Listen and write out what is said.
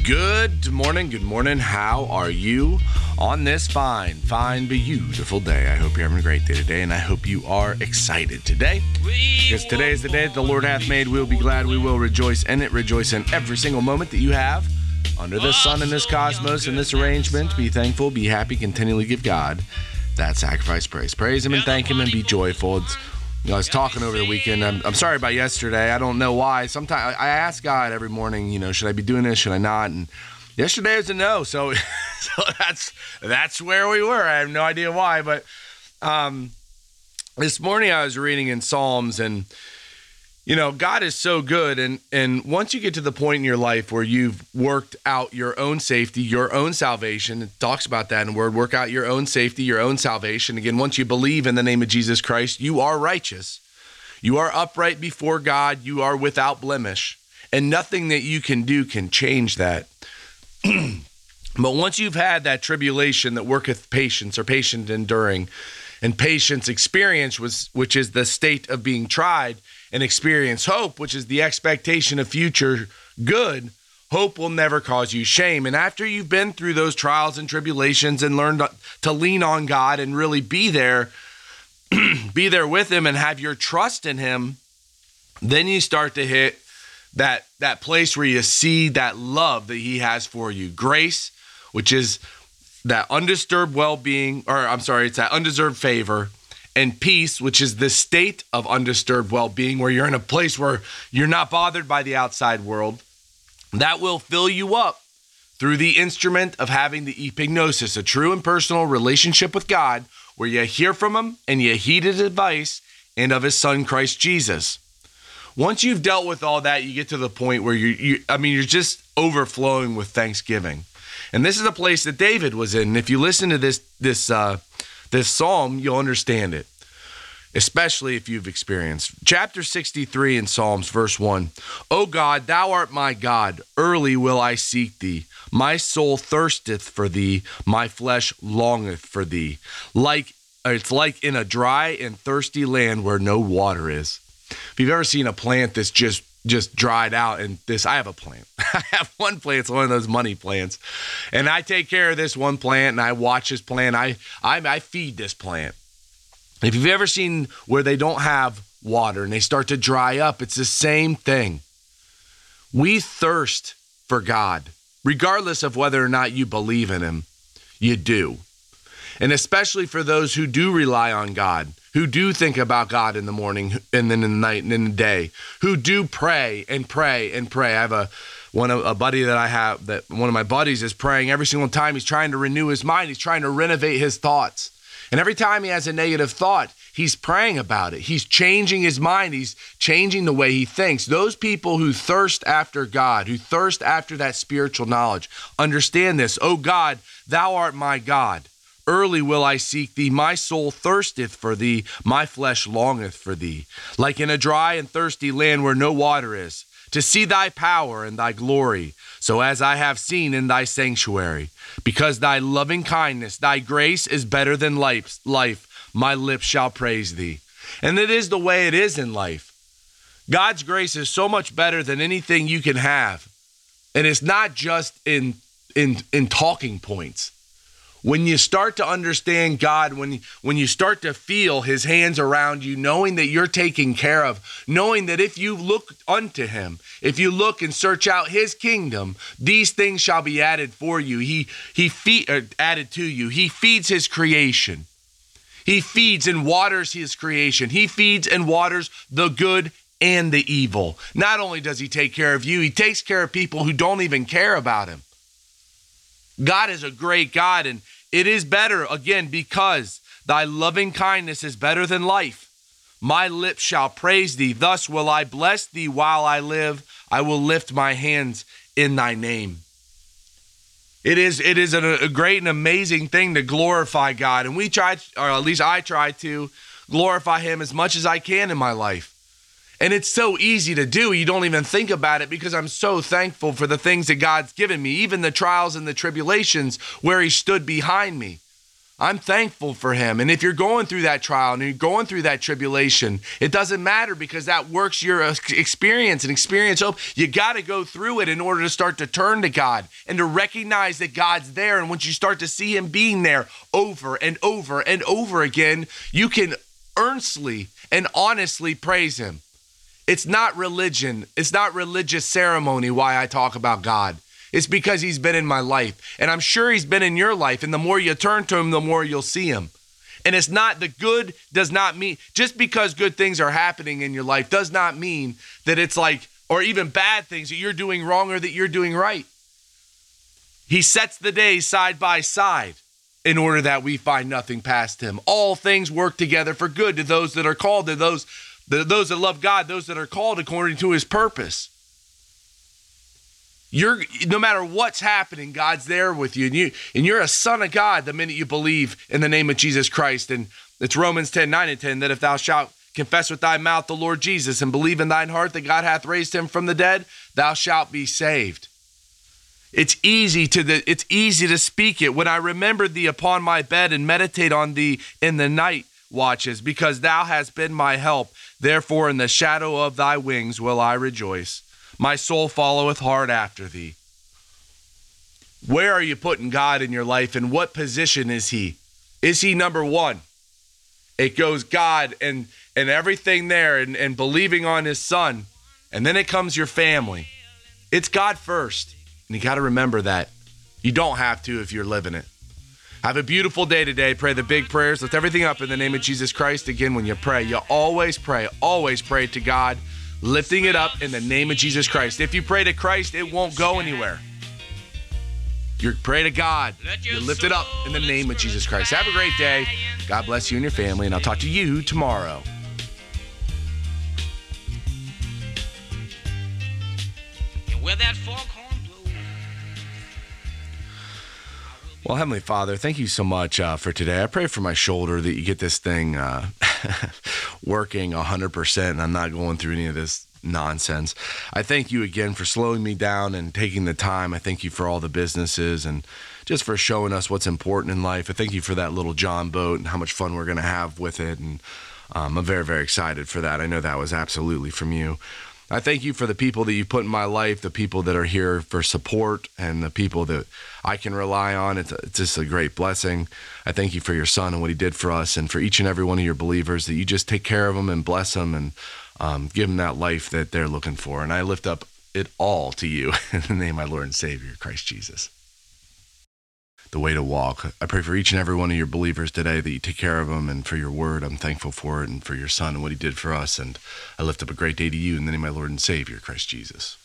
Good morning. How are you on this fine, beautiful day? I hope you're having a great day today, and I hope you are excited today, because today is the day that the Lord hath made. We'll be glad, we will rejoice in it, rejoice in every single moment that you have under the sun, in this cosmos, in this arrangement. Be thankful, be happy, continually give God that sacrifice praise. Praise Him and thank Him and be joyful. I was talking over the weekend. I'm sorry about yesterday. I don't know why. Sometimes I ask God every morning, should I be doing this? Should I not? And yesterday was a no. So that's where we were. I have no idea why. But this morning I was reading in Psalms, and God is so good. And once you get to the point in your life where you've worked out your own safety, your own salvation, it talks about that in the word, work out your own safety, your own salvation. Again, once you believe in the name of Jesus Christ, you are righteous. You are upright before God. You are without blemish. And nothing that you can do can change that. But once you've had that tribulation that worketh patience, or patient enduring, and patience experience, which is the state of being tried, and experience hope, which is the expectation of future good, hope will never cause you shame. And after you've been through those trials and tribulations and learned to lean on God and really be there with Him and have your trust in Him, then you start to hit that place where you see that love that He has for you. Grace, which is that undisturbed well-being, it's that undeserved favor. And peace, which is the state of undisturbed well-being, where you're in a place where you're not bothered by the outside world. That will fill you up through the instrument of having the epignosis, a true and personal relationship with God, where you hear from Him and you heed His advice and of His Son, Christ Jesus. Once you've dealt with all that, you get to the point where you're just overflowing with thanksgiving. And this is a place that David was in. And if you listen to this psalm, you'll understand it, especially if you've experienced. Chapter 63 in Psalms, verse 1. O God, Thou art my God, early will I seek Thee. My soul thirsteth for Thee, my flesh longeth for Thee. It's like in a dry and thirsty land where no water is. If you've ever seen a plant that's just dried out, and I have a plant. I have one plant. It's one of those money plants. And I take care of this one plant, and I watch this plant. I feed this plant. If you've ever seen where they don't have water and they start to dry up, it's the same thing. We thirst for God, regardless of whether or not you believe in Him. You do. And especially for those who do rely on God, who do think about God in the morning and then in the night and in the day, who do pray and pray and pray. I have a buddy that I have, that one of my buddies is praying every single time. He's trying to renew his mind. He's trying to renovate his thoughts. And every time he has a negative thought, he's praying about it. He's changing his mind. He's changing the way he thinks. Those people who thirst after God, who thirst after that spiritual knowledge, understand this. O God, Thou art my God. Early will I seek Thee, my soul thirsteth for Thee, my flesh longeth for Thee, like in a dry and thirsty land where no water is, to see Thy power and Thy glory, so as I have seen in Thy sanctuary. Because Thy loving kindness, Thy grace is better than life, my lips shall praise Thee. And it is the way it is in life. God's grace is so much better than anything you can have. And it's not just in talking points. When you start to understand God, when you start to feel His hands around you, knowing that you're taken care of, knowing that if you look unto Him, if you look and search out His kingdom, these things shall be added for you. Added to you. He feeds His creation. He feeds and waters His creation. He feeds and waters the good and the evil. Not only does He take care of you, He takes care of people who don't even care about Him. God is a great God, and it is better, again, because Thy loving kindness is better than life. My lips shall praise Thee. Thus will I bless Thee while I live. I will lift my hands in Thy name. It is a great and amazing thing to glorify God, and we try, or at least I try to glorify Him as much as I can in my life. And it's so easy to do. You don't even think about it, because I'm so thankful for the things that God's given me, even the trials and the tribulations where He stood behind me. I'm thankful for him. And if you're going through that trial and you're going through that tribulation, it doesn't matter because that works your experience and experience hope. You got to go through it in order to start to turn to God and to recognize that God's there. And once you start to see him being there over and over and over again, you can earnestly and honestly praise him. It's not religion. It's not religious ceremony why I talk about God. It's because he's been in my life. And I'm sure he's been in your life. And the more you turn to him, the more you'll see him. And it's not, the good does not mean, just because good things are happening in your life does not mean that it's like, or even bad things that you're doing wrong or that you're doing right. He sets the days side by side in order that we find nothing past him. All things work together for good to those that are called, to those that love God, those that are called according to his purpose. No matter what's happening, God's there with you. And you're a son of God the minute you believe in the name of Jesus Christ. And it's Romans 10:9-10, that if thou shalt confess with thy mouth the Lord Jesus and believe in thine heart that God hath raised him from the dead, thou shalt be saved. It's easy to speak it. When I remember thee upon my bed and meditate on thee in the night watches, because thou hast been my help. Therefore in the shadow of thy wings will I rejoice. My soul followeth hard after thee. Where are you putting God in your life, and what position is he? Is he number one? It goes God and everything there and believing on his son. And then it comes your family. It's God first. And you got to remember that. You don't have to if you're living it. Have a beautiful day today. Pray the big prayers. Lift everything up in the name of Jesus Christ. Again, when you pray, you always pray to God, lifting it up in the name of Jesus Christ. If you pray to Christ, it won't go anywhere. You pray to God. You lift it up in the name of Jesus Christ. Have a great day. God bless you and your family, and I'll talk to you tomorrow. And where that foghorn blows. Well, Heavenly Father, thank you so much for today. I pray for my shoulder that you get this thing working 100% and I'm not going through any of this nonsense. I thank you again for slowing me down and taking the time. I thank you for all the businesses and just for showing us what's important in life. I thank you for that little John boat and how much fun we're going to have with it. And I'm very, very excited for that. I know that was absolutely from you. I thank you for the people that you put in my life, the people that are here for support and the people that I can rely on. It's just a great blessing. I thank you for your son and what he did for us, and for each and every one of your believers, that you just take care of them and bless them and give them that life that they're looking for. And I lift up it all to you in the name of my Lord and Savior, Christ Jesus. The way to walk. I pray for each and every one of your believers today that you take care of them, and for your word. I'm thankful for it, and for your son and what he did for us. And I lift up a great day to you in the name of my Lord and Savior, Christ Jesus.